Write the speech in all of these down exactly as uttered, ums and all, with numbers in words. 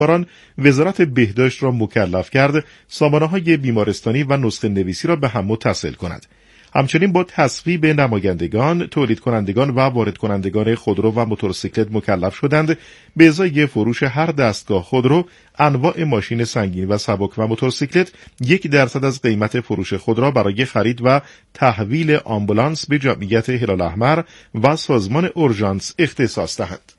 وزارت بهداشت را مکلف کرد سامانه‌های بیمارستانی و نسخه نویسی را به هم متصل کند. همچنین با تصویب نمایندگان، تولید کنندگان و وارد کنندگان خودرو و موتورسیکلت مکلف شدند به ازای فروش هر دستگاه خودرو، انواع ماشین سنگین و سبک و موتورسیکلت یک درصد از قیمت فروش خود را برای خرید و تحویل آمبولانس به جمعیت هلال احمر و سازمان اورژانس اختصاص دهند.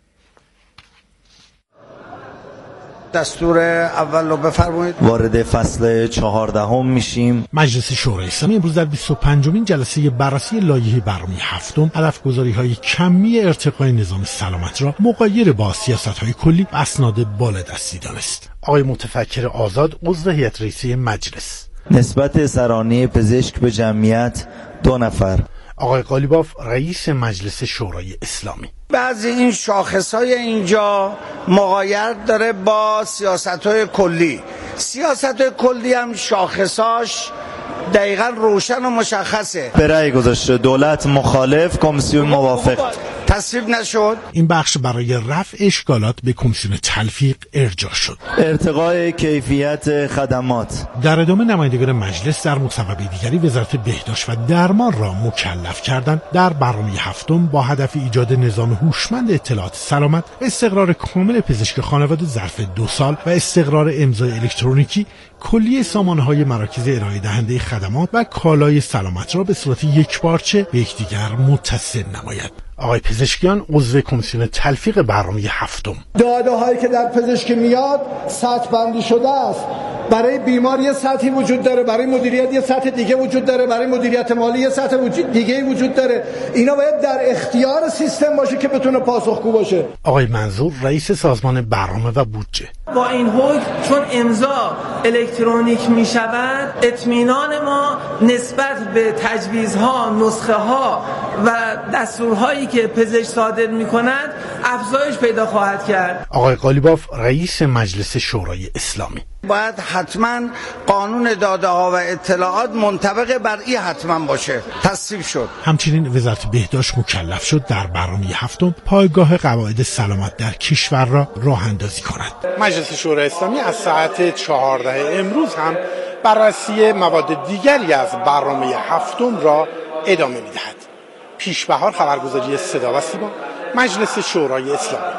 دستور اول رو بفرمایید. وارد فصل چهاردهم میشیم. مجلس شورای اسلامی امروز در بیست و پنجمین جلسه بررسی لایحه برنامه هفتم هدفگذاری‌های کمی ارتقای نظام سلامت را مغایر با سیاست‌های کلی و اسناد بالادستی دانست. آقای متفکر آزاد عضو هیئت رئیسه مجلس. نسبت سرانه پزشک به جمعیت دو نفر. آقای قالیباف رئیس مجلس شورای اسلامی. بعضی این شاخص‌های اینجا مغایر داره با سیاست‌های کلی. سیاست‌های کلی هم شاخصاش دقیقاً روشن و مشخصه. به رأی گذاشته دولت مخالف، کمیسیون موافق. تصویب نشد. این بخش برای رفع اشکالات به کمیسیون تلفیق ارجاع شد. ارتقای کیفیت خدمات. در ادامه نمایندگان مجلس در مصوبه دیگری وزارت بهداشت و درمان را مکلف کردند در برنامه هفتم با هدف ایجاد نظام هوشمند اطلاعات سلامت، استقرار کامل پزشک خانواده ظرف دو سال و استقرار امضای الکترونیکی کلیه سامانه‌های مراکز ارائه دهنده خدمات و کالای سلامت را به صورت یکپارچه به یکدیگر متصل نماید. آقای پزشکیان عضو کمیسیون تلفیق برنامه هفتم. داده هایی که در پزشکی میاد سطح بندی شده است. برای بیمار یه سطحی وجود داره، برای مدیریت یه سطح دیگه وجود داره، برای مدیریت مالی یه سطح وجود دیگه وجود داره. اینا باید در اختیار سیستم باشه که بتونه پاسخگو باشه. آقای منظور رئیس سازمان برنامه و بودجه. با این حکم چون امضا الکترونیک می شود، اطمینان ما نسبت به تجویزها، نسخه ها و دستورهایی که پزشک صادر می کند افزایش پیدا خواهد کرد. آقای قالیباف رئیس مجلس شورای اسلامی. باید حتما قانون داده ها و اطلاعات منطبق بر این حتما باشه. تصویب شد. همچنین وزارت بهداشت مکلف شد در برنامه هفتم پایگاه قواعد سلامت در کشور را راه اندازی کند. مجلس شورای اسلامی از ساعت چهارده امروز هم بررسی مواد دیگری از برنامه هفتم را ادامه می‌دهد. پیشبهار خبرگزاری صدا و سیما، مجلس شورای اسلامی.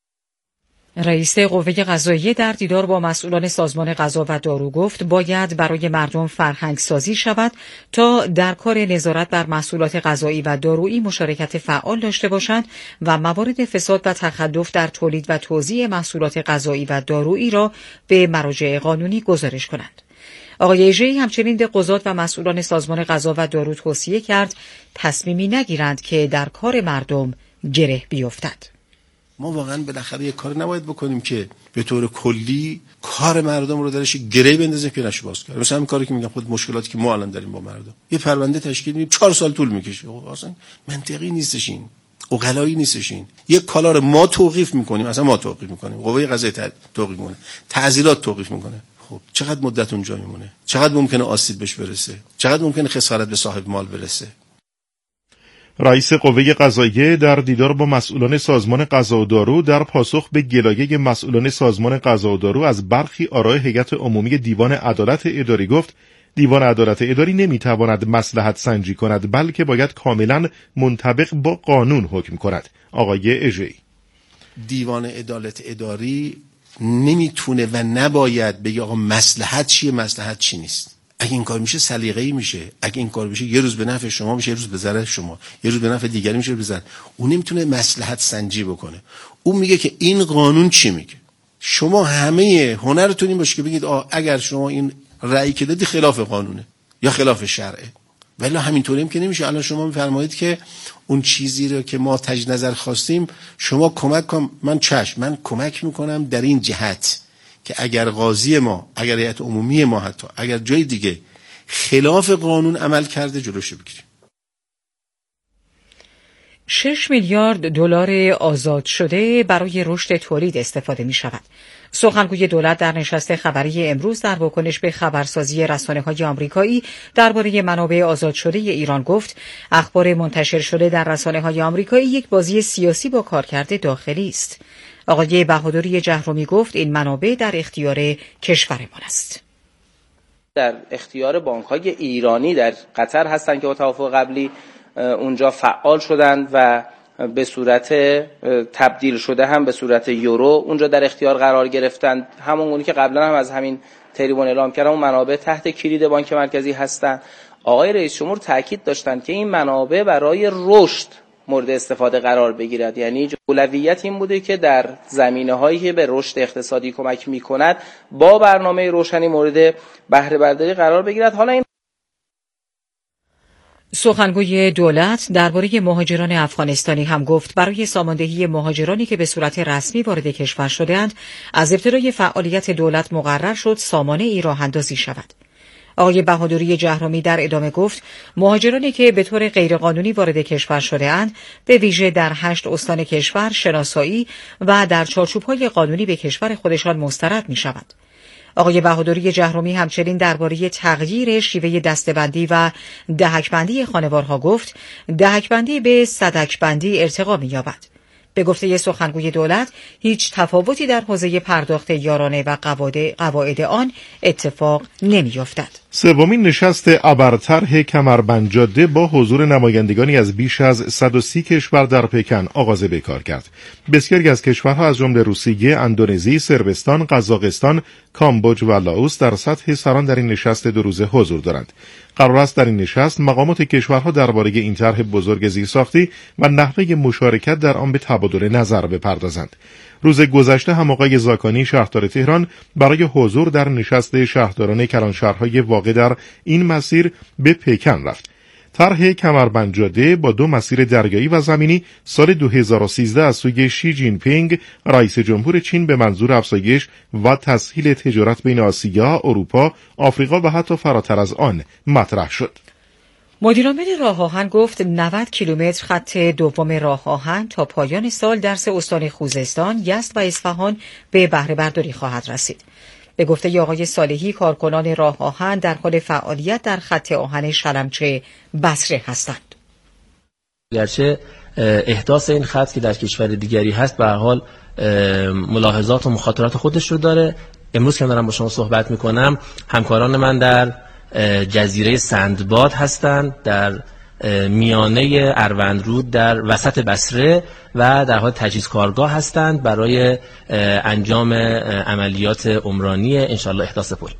رئیس قوه قضاییه در دیدار با مسئولان سازمان غذا و دارو گفت باید برای مردم فرهنگ سازی شود تا در کار نظارت بر محصولات غذایی و دارویی مشارکت فعال داشته باشند و موارد فساد و تخلف در تولید و توزیع محصولات غذایی و دارویی را به مراجع قانونی گزارش کنند. آقای اژه‌ای همچنین به قضات و مسئولان سازمان غذا و دارو توصیه کرد تصمیمی نگیرند که در کار مردم گره بیفتد. ما واقعا بالاخره یه کار نباید بکنیم که به طور کلی کار مردم رو درش گره بندازیم که نشه باز کرد. مثلا همین کاری که میگم خود مشکلاتی که ما الان داریم با مردم، یه پرونده تشکیل میدیم چهار سال طول میکشه. اصلا منطقی نیستش، این عقلایی نیستش. این یک کالا رو ما توقیف میکنیم، اصلا ما توقیف میکنیم، قوه قضاییه توقیف میکنه، تعزیرات توقیف میکنه. خب چقدر مدت اونجا میمونه؟ چقدر ممکنه آسیب بهش برسه؟ چقدر ممکنه خسارت به صاحب مال برسه؟ رئیس قوه قضاییه در دیدار با مسئولان سازمان غذا و دارو در پاسخ به گلایه مسئولان سازمان غذا و دارو از برخی آراء هیئت عمومی دیوان عدالت اداری گفت دیوان عدالت اداری نمیتواند مصلحت سنجی کند بلکه باید کاملا منطبق با قانون حکم کند. آقای اژه‌ای دیوان عدالت اداری نمیتونه و نباید بگه آقا مصلحت چیه مصلحت چی نیست. اگه این کار میشه سلیقه‌ای میشه، اگه این کار بشه یه روز به نفع شما میشه، یه روز به ضرر شما، یه روز به نفع دیگری میشه، به ضرر. اون نمیتونه مصلحت سنجی بکنه. اون میگه که این قانون چی میگه. شما همه هنرتون این باشه که بگید آ اگر شما این رأی که دادی خلاف قانونه یا خلاف شرعه. ولی همینطوری هم که نمیشه. الان شما میفرمایید که اون چیزی رو که ما تجدید نظر خواستیم شما کمک کن. من چشم من کمک میکنم در این جهت که اگر قاضی ما، اگر هیئت عمومی ما، حتی اگر جای دیگه خلاف قانون عمل کرده جلوشو بگیریم. شش میلیارد دلار آزاد شده برای رشد تولید استفاده می شود. سخنگوی دولت در نشست خبری امروز در واکنش به خبرسازی رسانه‌های آمریکایی درباره منابع آزاد شده ایران گفت اخبار منتشر شده در رسانه‌های آمریکایی یک بازی سیاسی با کارکرد داخلی است. آقای بهادری جهرومی گفت این منابع در اختیار کشورمان است. در اختیار بانک‌های ایرانی در قطر هستند که با توافق قبلی اونجا فعال شدند و به صورت تبدیل شده هم به صورت یورو اونجا در اختیار قرار گرفتند. همونگونه که قبلا هم از همین تریبون اعلام کردم اون منابع تحت کلید بانک مرکزی هستند. آقای رئیس جمهور تاکید داشتند که این منابع برای رشد مورد استفاده قرار بگیرد، یعنی اولویت این بوده که در زمینه‌هایی که به رشد اقتصادی کمک می‌کند با برنامه روشنی مورد بهره برداری قرار بگیرد. حالا این سخنگوی دولت درباره مهاجران افغانستانی هم گفت برای ساماندهی مهاجرانی که به صورت رسمی وارد کشور شده‌اند از ابتدای فعالیت دولت مقرر شد سامانه ای راه اندازی شود. آقای بهادری جهرومی در ادامه گفت مهاجرانی که به طور غیرقانونی وارد کشور شده‌اند به ویژه در هشت استان کشور شناسایی و در چارچوب‌های قانونی به کشور خودشان مسترد می‌شود. آقای بهادری جهرومی همچنین درباره تغییر شیوه دسته‌بندی و دهک‌بندی خانوارها گفت دهک‌بندی به صدک‌بندی ارتقا می‌یابد. به گفته سخنگوی دولت هیچ تفاوتی در حوزه پرداخت یارانه و قواعد آن اتفاق نمی‌افتد. سومین نشست ابرطرح کمربند جاده با حضور نمایندگانی از بیش از صد و سی کشور در پکن آغاز به کار کرد. بسیاری از کشورها از جمله روسیه، اندونزی، صربستان، قزاقستان، کامبوج و لاوس در سطح سران در این نشست دو روزه حضور دارند. قرار است در این نشست مقامات کشورها درباره این طرح بزرگ زیرساختی و نحوه مشارکت در آن به تبادل نظر بپردازند. روز گذشته هم آقای زاکانی شهردار تهران برای حضور در نشست شهرداران کلانشهرهای واقع در این مسیر به پکن رفت. طرح کمربند جاده با دو مسیر دریایی و زمینی سال دو هزار و سیزده از سوی شی جین پینگ رئیس جمهور چین به منظور افزایش و تسهیل تجارت بین آسیا، اروپا، آفریقا و حتی فراتر از آن مطرح شد. مدیرعامل راه آهن گفت نود کیلومتر خط دوم راه آهن تا پایان سال در سه استان خوزستان، یزد و اصفهان به بهره برداری خواهد رسید. به گفته آقای صالحی کارکنان راه آهن در حال فعالیت در خط آهن شلمچه بصره هستند. گرچه احداث این خط که در کشور دیگری هست به هر حال ملاحظات و مخاطرات خودش رو داره. امروز که دارم با شما صحبت میکنم همکاران من در جزیره سندباد هستند، در میانه اروندرود در وسط بصره و در حال تجهیز کارگاه هستند برای انجام عملیات عمرانی انشالله احداث پل.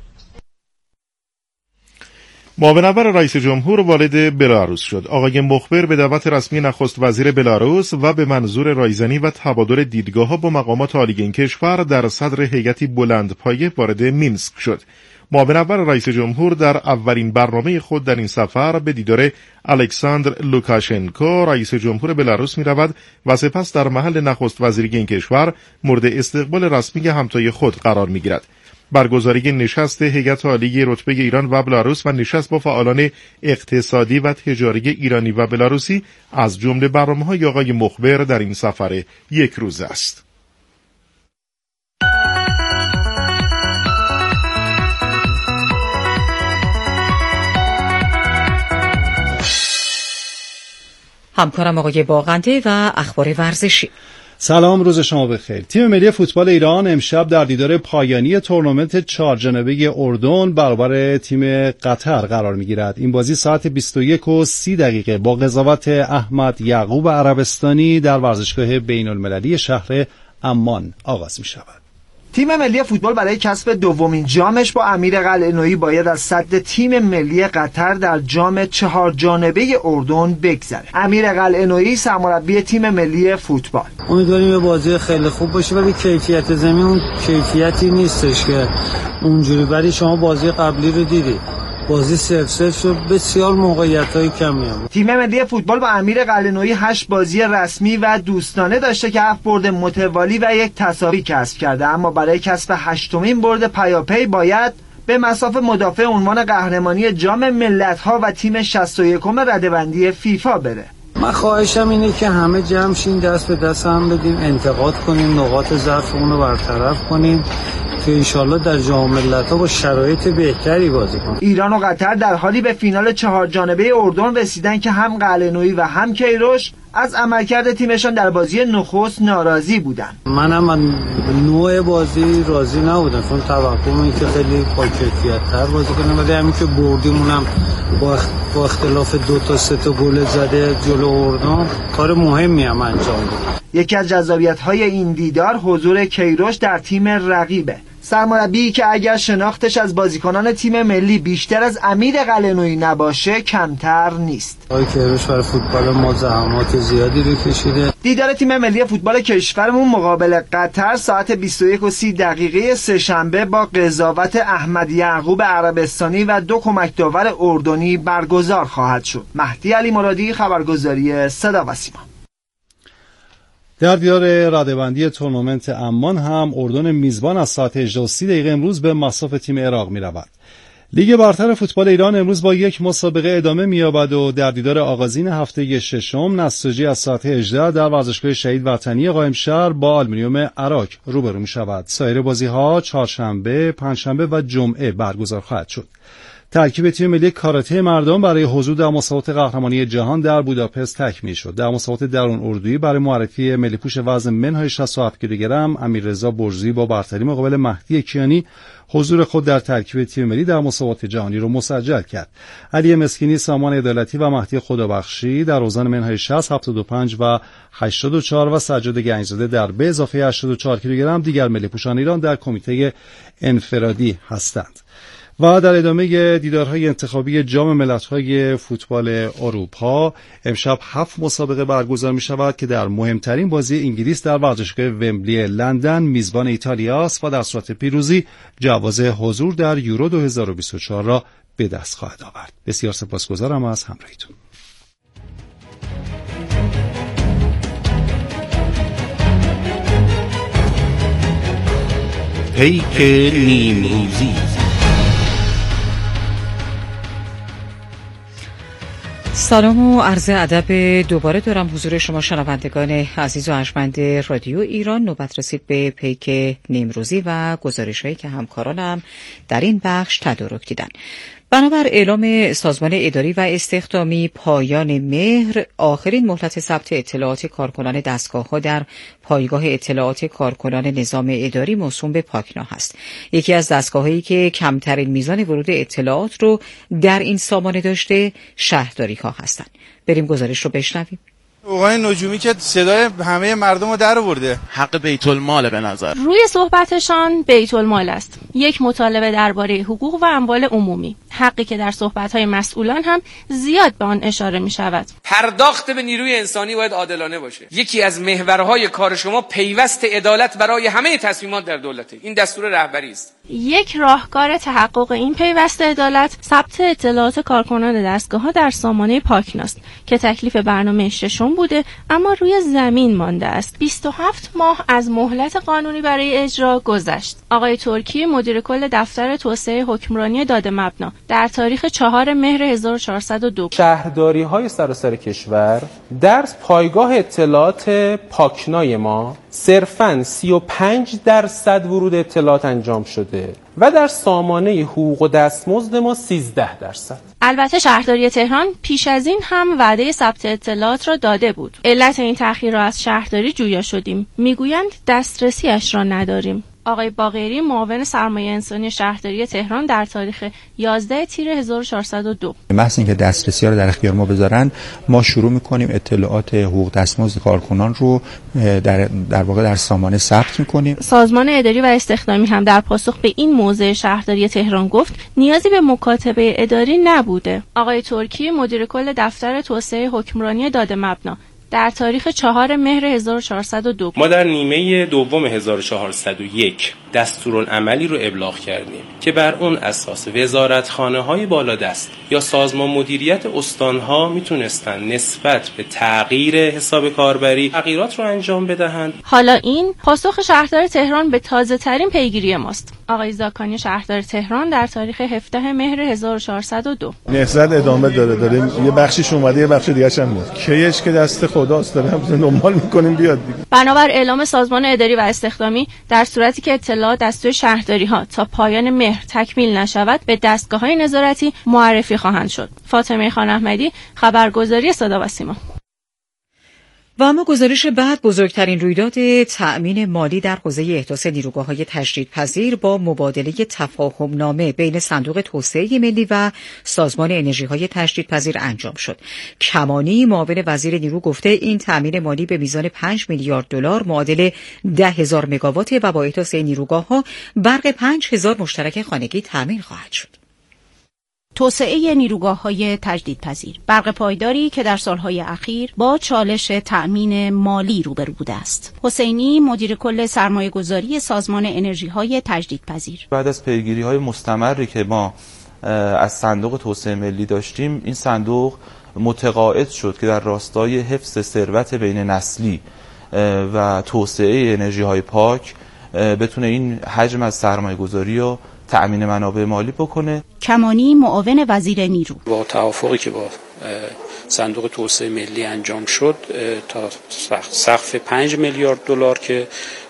معاون اول رئیس جمهور والد بلاروس شد. آقای مخبر به دعوت رسمی نخست وزیر بلاروس و به منظور رایزنی و تبادل دیدگاه‌ها با مقامات عالی این کشور در صدر هیئتی بلندپایه وارد مینسک شد. معاون اول رئیس جمهور در اولین برنامه خود در این سفر به دیدار الکساندر لوکاشنکو رئیس جمهور بلاروس می رود و سپس در محل نخست وزیری این کشور مورد استقبال رسمی همتای خود قرار می گیرد. برگزاری نشست هیئت عالی رتبه ایران و بلاروس و نشست با فعالان اقتصادی و تجاری ایرانی و بلاروسی از جمله برنامه‌های آقای مخبر در این سفر یک روزه است. همکارم آقای باغنده و اخبار ورزشی. سلام، روز شما بخیر. تیم ملی فوتبال ایران امشب در دیدار پایانی تورنمنت چهارجانبه اردن برابر تیم قطر قرار می‌گیرد. این بازی ساعت بیست و یک و سی دقیقه با قضاوت احمد یعقوب عربستانی در ورزشگاه بین‌المللی شهر عمان آغاز می‌شود. تیم ملی فوتبال برای کسب دومین جامش با امیر قلعه‌نویی باید از صد تیم ملی قطر در جام چهار جانبه اردن بگذره. امیر قلعه‌نویی سرمربی تیم ملی فوتبال: امیدواریم یه بازی خیلی خوب باشه ولی کیفیت زمین اون کیفیتی نیستش که اونجوری، ولی شما بازی قبلی رو دیدید، بازی سف سف شد، بسیار موقعیت‌های کمی هم. تیم ملی فوتبال با امیر قلعه‌نویی هشت بازی رسمی و دوستانه داشته که هفت برد متوالی و یک تساوی کسب کرده، اما برای کسب هشتمین برد پیاپی باید به مصاف مدافع عنوان قهرمانی جام ملت‌ها و تیم شصت و یکم رده‌بندی فیفا بره. من خواهشم اینه که همه جمع شیم، دست به دست هم بدیم، انتقاد کنیم، نقاط ضعفمون رو برطرف کنیم که انشالله در جام ملت‌ها با شرایط بهتری بازی کنیم. ایران و قطر در حالی به فینال چهار جانبه اردن رسیدن که هم قلعه‌نویی و هم کیروش از عملکرد تیمشان در بازی نخست ناراضی بودن. منم من نوع بازی راضی نبودم، چون توقعم این که خیلی با کیفیت‌تر بازی کنیم، ولی همین که بردیمونم با, اخ... با اختلاف دو تا سه تا گل زده جلو اردن کار مهمی هم انجام داد. یکی از جذابیت‌های این دیدار حضور کیروش در تیم رقیبه. سرمربی که اگر شناختش از بازیکنان تیم ملی بیشتر از امیر قلعه‌نویی نباشه کمتر نیست. آقای کیروش برای فوتبال ما زحمات زیادی رو کشیده. دیدار تیم ملی فوتبال کشورمون مقابل قطر ساعت بیست و یک و سی دقیقه سه‌شنبه با قضاوت احمد یعقوب عربستانی و دو کمک داور اردنی برگزار خواهد شد. مهدی علی مرادی، خبرگزاری صدا و سیما. در دیدار رده‌بندی تورنمنت عمان هم اردن میزبان از ساعت هجده و سی دقیقه امروز به مصاف تیم عراق می‌رود. لیگ برتر فوتبال ایران امروز با یک مسابقه ادامه می‌یابد و در دیدار آغازین هفته ششم نساجی از ساعت هجده در ورزشگاه شهید وطنی قائمشهر با آلومینیوم عراق روبرو می‌شود. سایر بازی‌ها چهارشنبه، پنجشنبه و جمعه برگزار خواهد شد. ترکیب تیم ملی کاراته مردان برای حضور در مسابقات قهرمانی جهان در بوداپست تکمیل شد. در مسابقات درون اردویی برای معرفی ملی پوش وزن منهای شصت و هفت کیلوگرم امیررضا برزی با برتری مقابل مهدی کیانی حضور خود در ترکیب تیم ملی در مسابقات جهانی را مسجل کرد. علی مسکینی، سامان عدالتی و مهدی خدابخشی در اوزان منهای شصت، هفتاد و پنج و هشتاد و چهار و سجاد گنجزاده در به اضافه هشتاد و چهار کیلوگرم دیگر ملی پوشان ایران در کمیته انفرادی هستند. و در ادامه دیدارهای انتخابی جام ملت‌های فوتبال اروپا امشب هفت مسابقه برگزار می شود که در مهمترین بازی انگلیس در ورزشگاه ومبلی لندن میزبان ایتالیا است و در صورت پیروزی جواز حضور در یورو دو هزار و بیست و چهار را به دست خواهد آورد. بسیار سپاسگزارم از همراهیتون. پیک نیمروزی. سلام و عرض ادب دوباره دارم حضور شما شنوندگان عزیز و ارجمند رادیو ایران. نوبت رسید به پیک نیمروزی و گزارش‌هایی که همکارانم در این بخش تدارک دیدن. بنابر اعلام سازمان اداری و استخدامی پایان مهر آخرین مهلت ثبت اطلاعات کارکنان دستگاه‌ها در پایگاه اطلاعات کارکنان نظام اداری موسوم به پاکنا هست. یکی از دستگاه‌هایی که کمترین میزان ورود اطلاعات رو در این سامانه داشته شهرداری‌ها هستند. بریم گزارش رو بشنویم. آقای نجومی که صدای همه مردم رو در آورده. حق بیت المال به نظر. روی صحبتشان بیت المال است. یک مطالبه درباره حقوق و اموال عمومی. حقی که در صحبت‌های مسئولان هم زیاد به آن اشاره می‌شود. پرداخت به نیروی انسانی باید عادلانه باشه. یکی از محورهای کار شما پیوست عدالت برای همه تصمیمات در دولته. این دستور رهبری است. یک راهکار تحقق این پیوست عدالت ثبت اطلاعات کارکنان دستگاه‌ها در سامانه پاکناست که تکلیف برنامه ششم بوده اما روی زمین مانده است. بیست و هفت ماه از مهلت قانونی برای اجرا گذشت. آقای ترکی مدیر کل دفتر توسعه حکمرانی داده مبنا در تاریخ چهارم مهر هزار و چهارصد و دو شهرداری‌های سراسر کشور در پایگاه اطلاعات پاکنای ما صرفاً سی و پنج درصد ورود اطلاعات انجام شده و در سامانه حقوق و دستمزد ما سیزده درصد. البته شهرداری تهران پیش از این هم وعده ثبت اطلاعات را داده بود. علت این تأخیر را از شهرداری جویا شدیم. میگویند دسترسیش را نداریم. آقای باقری معاون سرمایه انسانی شهرداری تهران در تاریخ یازده تیر هزار و چهارصد و دو محض اینکه دسترسی رو در اختیار ما بذارن ما شروع میکنیم اطلاعات حقوق دستمزد کارکنان رو در در واقع در سامانه ثبت میکنیم. سازمان اداری و استخدامی هم در پاسخ به این موضع شهرداری تهران گفت نیازی به مکاتبه اداری نبوده. آقای ترکی مدیر کل دفتر توسعه حکمرانی داده مبنا در تاریخ چهارم مهر هزار و چهارصد و دو. ما در نیمه دوم هزار و چهارصد و یک دستورالعملی رو ابلاغ کردیم که بر اون اساس وزارتخانه‌های بالادست یا سازمان مدیریت استان‌ها میتونستن نسبت به تغییر حساب کاربری تغییرات رو انجام بدهند. حالا این پاسخ شهردار تهران به تازه‌ترین پیگیری ماست. آقای زاکانی شهردار تهران در تاریخ هفدهم مهر هزار و چهارصد و دو. نهضت ادامه داره داره یه بخشیش اومده یه بخش دیگه‌ش هم میاد. کیش که دست خداست داره هم دنبال می‌کنیم بیاد دیگه. بنابر اعلام سازمان اداری و استخدامی در صورتی که اطلاعات دستور شهرداری‌ها تا پایان مهر تکمیل نشود به دستگاه‌های نظارتی معرفی خواهند شد. فاطمه خان احمدی، خبرگزاری صدا و سیما. و اما گزارش بعد، بزرگترین رویداد تأمین مالی در حوزه احداث نیروگاه‌های تجدیدپذیر با مبادله تفاهم نامه بین صندوق توسعه ملی و سازمان انرژی‌های تجدیدپذیر انجام شد. کمانی معاون وزیر نیرو گفته این تأمین مالی به میزان پنج میلیارد دلار معادل ده هزار مگاوات و با احداث نیروگاه‌ها برق پنج هزار مشترک خانگی تأمین خواهد شد. توسعه نیروگاه‌های تجدیدپذیر، برق پایداری که در سالهای اخیر با چالش تأمین مالی روبرو بوده است. حسینی، مدیر کل سرمایه‌گذاری سازمان انرژی‌های تجدیدپذیر: بعد از پیگیری‌های مستمری که ما از صندوق توسعه ملی داشتیم، این صندوق متقاعد شد که در راستای حفظ ثروت بین نسلی و توسعه انرژی‌های پاک بتونه این حجم از سرمایه‌گذاری رو تأمین منابع مالی بکنه. کمانی، معاون وزیر نیرو: با توافقی که با صندوق توسعه ملی انجام شد تا سقف پنج میلیارد دلار که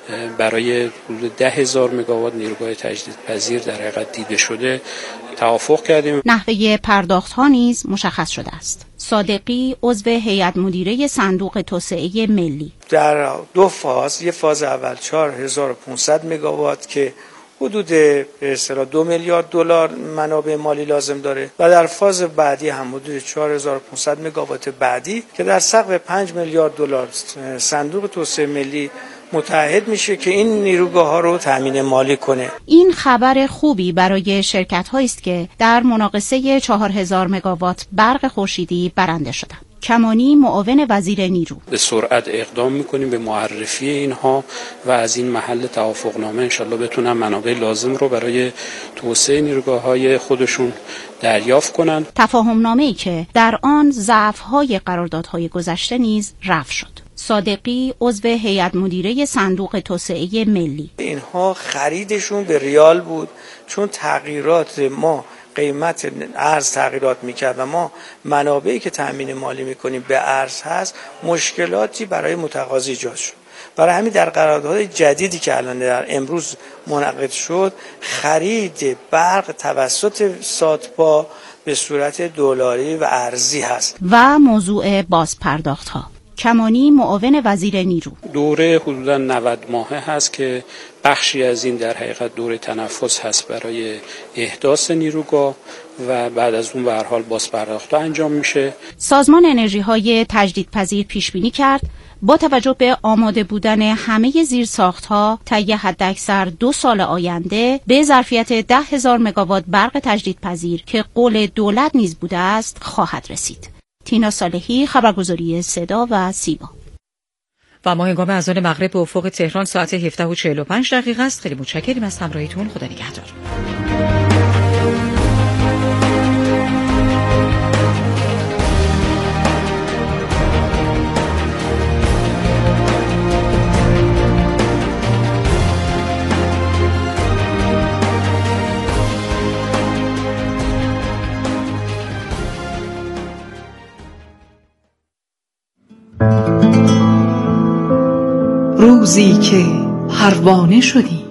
برای حدود ده هزار مگاوات نیروگاه تجدیدپذیر در حقیقت دیده شده توافق کردیم. نحوه پرداخت‌ها نیز مشخص شده است. صادقی، عضو هیئت مدیره صندوق توسعه ملی: در دو فاز، یک فاز اول چهار هزار و پانصد مگاوات که حدود به اصطلاح دو میلیارد دلار منابع مالی لازم داره و در فاز بعدی هم حدود چهار هزار و پانصد مگاوات بعدی که در سقف پنج میلیارد دلار صندوق توسعه ملی متعهد میشه که این نیروگاه ها رو تامین مالی کنه. این خبر خوبی برای شرکت هایی است که در مناقصه چهار هزار مگاوات برق خورشیدی برنده شدند. کمانی، معاون وزیر نیرو: به سرعت اقدام میکنیم به معرفی اینها و از این محل توافقنامه انشالله بتونن منابع لازم رو برای توسعه نیروگاه‌های خودشون دریافت کنند. تفاهم‌نامه‌ای که در آن ضعف‌های قراردادهای گذشته نیز رفع شد. صادقی، عضو هیئت مدیره صندوق توسعه ملی: اینها خریدشون به ریال بود، چون تغییرات ما قیمت ارز تغییرات میکرد و ما منابعی که تامین مالی میکنیم به ارز هست، مشکلاتی برای متقاضی ایجاد شد. برای همین در قرارداد جدیدی که الان در امروز منعقد شد، خرید برق توسط ساتپا به صورت دلاری و ارزی هست. و موضوع بازپرداخت‌ها: کمانی، معاون وزیر نیرو: دوره حدوداً نود ماهه هست که بخشی از این در حقیقت دوره تنفس هست برای احداث نیروگاه و بعد از اون به هر حال بازپرداخت‌ها انجام میشه. سازمان انرژی‌های تجدیدپذیر پیش بینی کرد با توجه به آماده بودن همه زیرساخت‌ها طی حداکثر دو سال آینده به ظرفیت ده هزار مگاوات برق تجدیدپذیر که قول دولت نیز بوده است خواهد رسید. تینا صالحی، خبرگزاری صدا و سیما. و ما هنگام اذان مغرب به افق تهران ساعت هفده و چهل و پنج دقیقه است. خیلی متشکریم از همراهیتون. خدا نگهدار. روزی که پروانه شدی،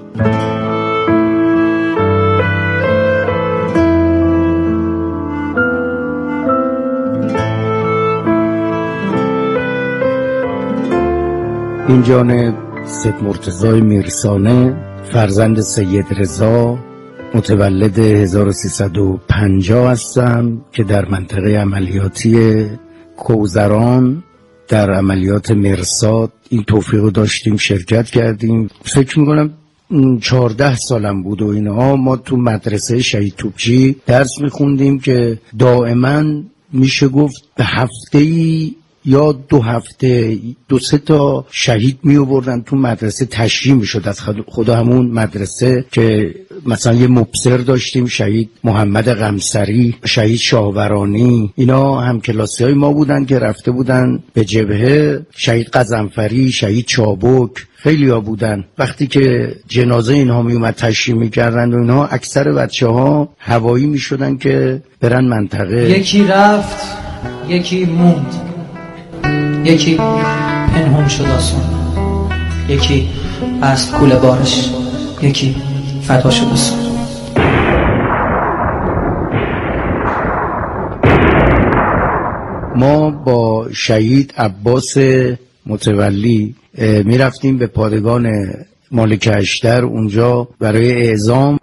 این جانب سید مرتضی میرسانه، فرزند سید رضا، متولد هزار و سیصد و پنجاه هستم که در منطقه عملیاتی کوزران در عملیات مرصاد این توفیق رو داشتیم شرکت کردیم. فکر میکنم چهارده سالم بود و اینها. ما تو مدرسه شهید توپچی درس میخوندیم که دائما میشه گفت به هفته‌ای یا دو هفته دو سه تا شهید می آوردن تو مدرسه، تشییع میشد از خود همون مدرسه که مثلا یه مبصر داشتیم، شهید محمد قمصری، شهید شاورانی، اینا هم کلاسی های ما بودن که رفته بودن به جبهه، شهید قزنفری، شهید چابک، خیلی ها بودن. وقتی که جنازه اینها می اومد تشییع میکردن و اینها، اکثر بچه ها هوایی می شدن که برن منطقه. یکی رفت یکی موند، یکی پنهون شد آسان، یکی از کوله بارش، یکی فدا شد آسان. ما با شهید عباس متولی می رفتیم به پادگان مالک اشتر، اونجا برای اعزام.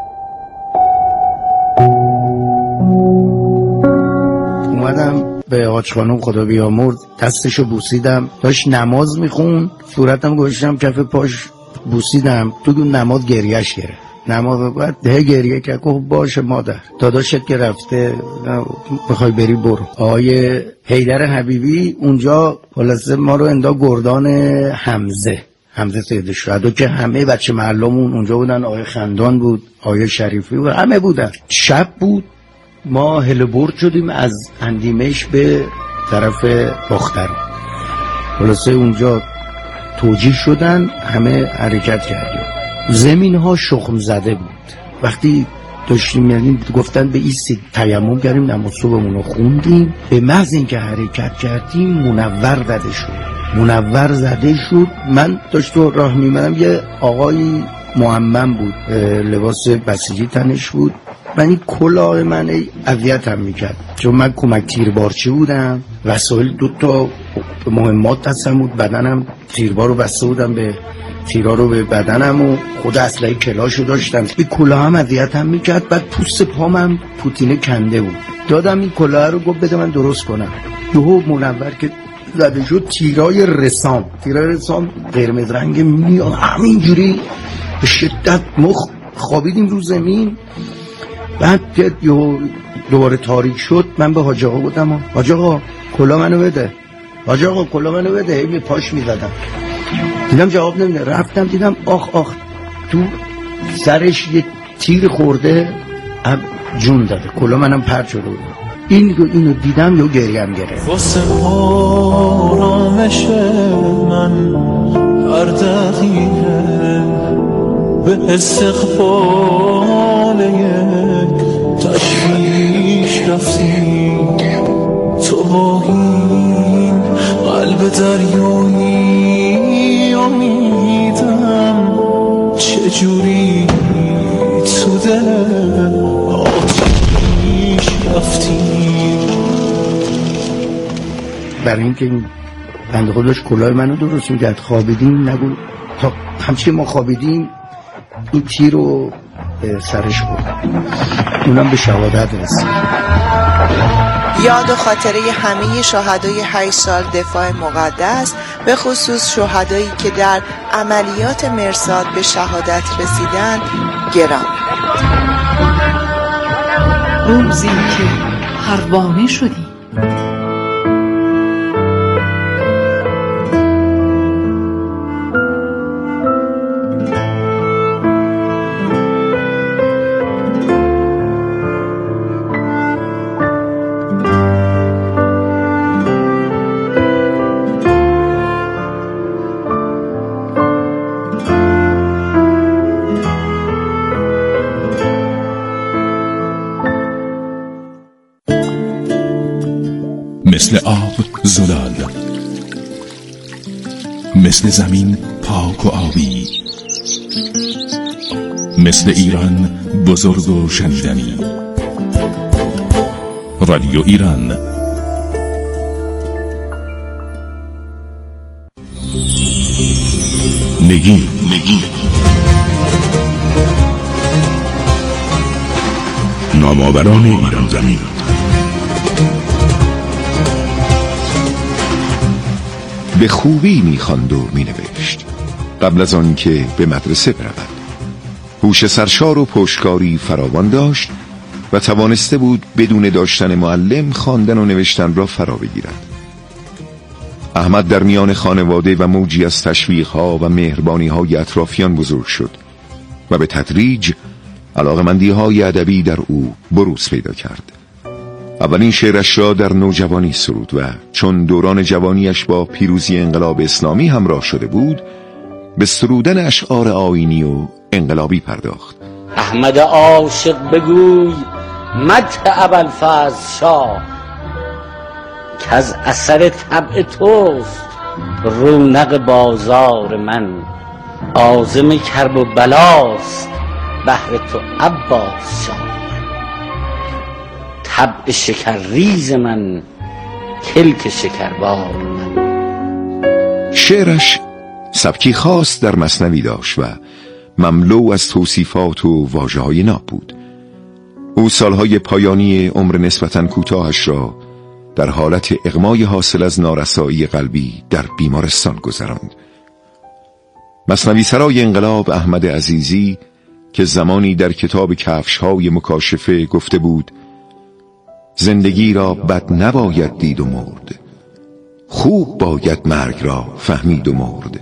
اومدم به حاج خانم خدا بیامرز، دستشو بوسیدم، داشت نماز میخون، صورتم گوشتم کف پاش بوسیدم، تو نماز گریهش گرفت. نماز بعد ده گریه که گفت باشه مادر، داداشت که رفته بخوای بری برو. آقای حیدر حبیبی اونجا خلاصه ما رو اندا گردان حمزه حمزه سید شهدا که همه بچه محلمون اونجا بودن، آقای خندان بود، آقای شریفی بود، همه بودن. شب بود، ما هلبرد شدیم از اندیمش به طرف باختر. خلاصه اونجا توجیه شدن، همه حرکت کردیم. زمین ها شخم زده بود. وقتی داشتیم یعنی گفتن به ایستید تیمم کردیم، نماز صبحمون رو خوندیم، به محض اینکه حرکت کردیم منور زده شد منور زده شد من داشت تو راه میمدم، یه آقای معمم بود، لباس بسیجی تنش بود، من این کلاه من اذیتم میکرد چون من کمک تیربارچی بودم، وسایل دو تا مهمات دستم بود، بدنم تیربار رو بسته بودم به تیرا رو به بدنم و خود اسلحه کلاشو داشتم. این کلاه هم اذیتم میکرد. بعد پوست پام هم پوتینه کنده بود، دادم این کلاه رو، گفت بده من درست کنم. یهو منور که زده شد، تیرای رسام تیرای رسام قرمز رنگ میاد همینجوری به شدت مخ خوابیدیم رو زمین. بعد که یهو دوباره تاریک شد، من به حاج آقا گفتم حاج آقا کلاه منو بده، حاج آقا کلاه منو بده. این پاش میزدم، دیدم جواب نمیده، رفتم دیدم آخ آخ تو سرش یه تیر خورده، جون داده، کلا منم پرت شده بود. این اینو دیدم یه گریم گرفت. واسه آرامش من هر دقیقه به استقبال یک تشویش رفتی، تو با این قلب دریایی امیدم چجوری تو دل آتیش رفتی. برای اینکه این بنده خودش کلاه منو درست میکرد، خوابیدیم، نگو تا همچه ما خوابیدیم این تیر رو سرش برد، اونم به شهادت رسید. یاد و خاطره همه شهدای هشت سال دفاع مقدس، به خصوص شهدایی که در عملیات مرصاد به شهادت رسیدند، گرام. روزی که پروانه شدی. مثل آب زلال، مثل زمین پاک و آبی، مثل ایران بزرگ و شنیدنی. رادیو ایران. نگین نگین نامآوران ایران زمین. به خوبی می‌خواند و می‌نوشت قبل از آن که به مدرسه برود. هوش سرشار و پشتکاری فراوان داشت و توانسته بود بدون داشتن معلم خواندن و نوشتن را فرا بگیرد. احمد در میان خانواده و موجی از تشویق‌ها و مهربانی‌های اطرافیان بزرگ شد و به تدریج علاقمندی‌های ادبی در او بروز پیدا کرد. اولین شعرش را در نوجوانی سرود و چون دوران جوانیش با پیروزی انقلاب اسلامی همراه شده بود، به سرودن اشعار آیینی و انقلابی پرداخت. احمد عاشق بگوی مدح ابوالفضل شاه، که از اثر طبع توست رونق بازار من. عازم کرب و بلاست بهر تو عباس شاه، طبع شکر ریز من کلک شکربار من. شعرش سبکی خاص در مثنوی داشت و مملو از توصیفات و واژه‌های ناب بود. او سالهای پایانی عمر نسبتاً کوتاهش را در حالت اغمای حاصل از نارسایی قلبی در بیمارستان گذراند. مثنوی سرای انقلاب احمد عزیزی که زمانی در کتاب کفش‌های مکاشفه گفته بود: زندگی را بد نباید دید و مرد، خوب باید مرگ را فهمید و مرد.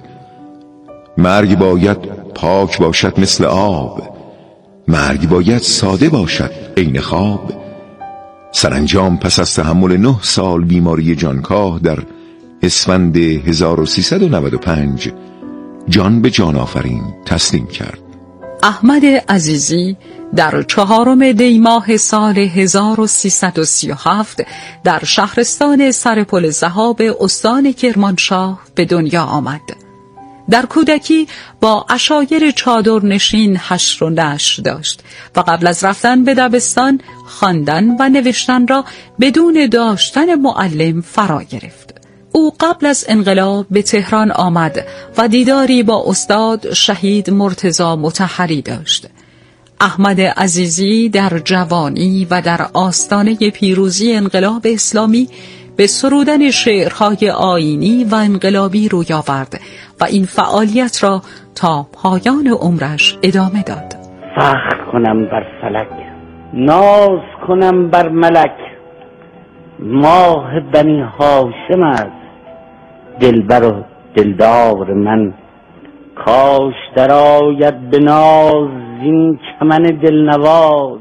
مرگ باید پاک باشد مثل آب، مرگ باید ساده باشد عین خواب. سرانجام پس از تحمل نه سال بیماری جانکاه در اسفند هزار و سیصد و نود و پنج جان به جان آفرین تسلیم کرد. احمد عزیزی در چهارم دی ماه سال هزار و سیصد و سی و هفت در شهرستان سرپل ذهاب استان کرمانشاه به دنیا آمد. در کودکی با عشایر چادرنشین حشر و نشر داشت و قبل از رفتن به دبستان خواندن و نوشتن را بدون داشتن معلم فرا گرفت. او قبل از انقلاب به تهران آمد و دیداری با استاد شهید مرتضی مطهری داشت. احمد عزیزی در جوانی و در آستانه پیروزی انقلاب اسلامی به سرودن شعرهای آیینی و انقلابی روی آورد و این فعالیت را تا پایان عمرش ادامه داد. فخر کنم بر فلک، ناز کنم بر ملک، ماه بنی هاشم است دلبر و دلدار من. کاش در آید به ناز این چمن دلنواز،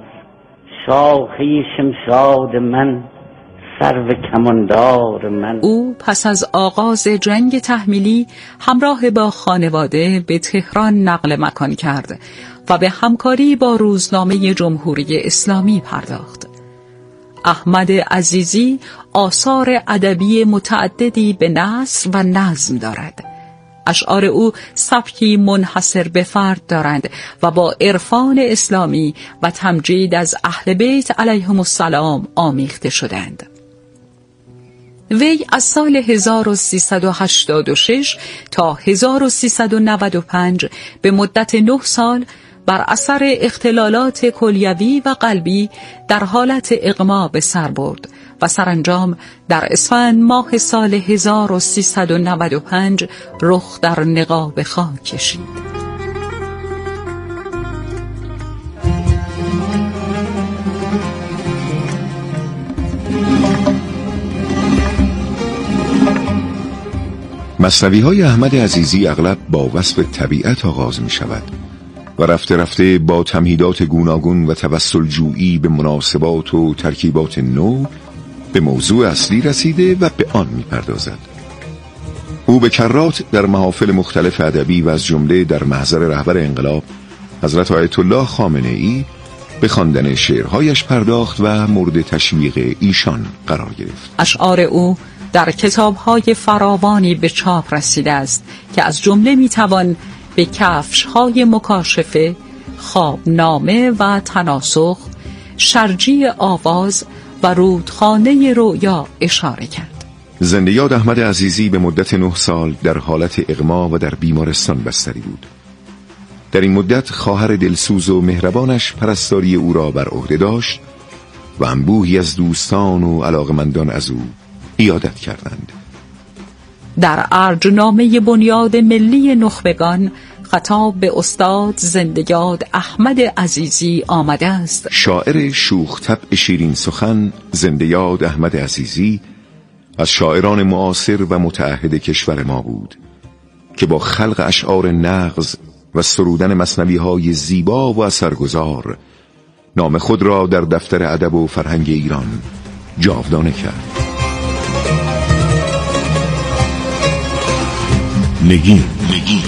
شاخه شمشاد من سرو کماندار من. او پس از آغاز جنگ تحمیلی همراه با خانواده به تهران نقل مکان کرد و به همکاری با روزنامه جمهوری اسلامی پرداخت. احمد عزیزی آثار ادبی متعددی به نثر و نظم دارد. اشعار او سبکی منحصر به فرد دارند و با عرفان اسلامی و تمجید از اهل بیت علیهم السلام آمیخته شدند. وی از سال هزار و سیصد و هشتاد و شش تا هزار و سیصد و نود و پنج به مدت نه سال بر اثر اختلالات کلیوی و قلبی در حالت اغما به سر برد و سرانجام در اسفند ماه سال هزار و سیصد و نود و پنج رخ در نقاب خاک کشید. مثنوی‌های احمد عزیزی اغلب با وصف طبیعت آغاز می شود و رفته رفته با تمهیدات گوناگون و توسل جویی به مناسبات و ترکیبات نو به موضوع اصلی رسیده و به آن می پردازد. او به کرات در محافل مختلف ادبی و از جمله در محضر رهبر انقلاب حضرت آیت الله خامنه‌ای به خواندن شعرهایش پرداخت و مورد تشویق ایشان قرار گرفت. اشعار او در کتاب‌های فراوانی به چاپ رسیده است که از جمله می‌توان به کفش‌های مکاشفه، خوابنامه و تناسخ، شرجی آواز و رودخانه رویا اشاره کرد. زنده یاد احمد عزیزی به مدت نه سال در حالت اغما و در بیمارستان بستری بود. در این مدت خواهر دلسوز و مهربانش پرستاری او را بر عهده داشت و انبوهی از دوستان و علاقمندان از او عیادت کردند. در ارجنامه بنیاد ملی نخبگان خطاب به استاد زنده یاد احمد عزیزی آمده است: شاعر شوخ طبع شیرین سخن زنده یاد احمد عزیزی از شاعران معاصر و متعهد کشور ما بود که با خلق اشعار نغز و سرودن مثنوی‌های زیبا و اثرگذار نام خود را در دفتر ادب و فرهنگ ایران جاودانه کرد. نگین نگین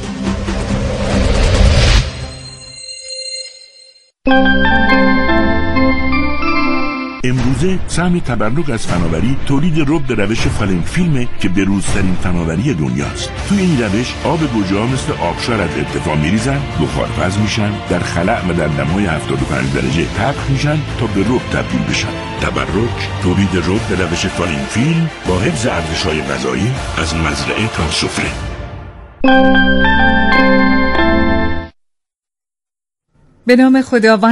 امروزه سهم تبرک از فناوری تولید رب به روش فالنگ فیلمه که بروزترین فناوری دنیاست. توی این روش آب گوجه‌ها مثل آبشار از ارتفاع میریزن، بخارپز میشن، در خلأ و در دمای هفتاد و پنج درجه طبخ میشن تا به رب تبدیل بشن. تبرک تولید رب به روش فالنگ فیلم با حفظ ارزش‌های غذایی از مزرعه تا سفره. به نام خداوند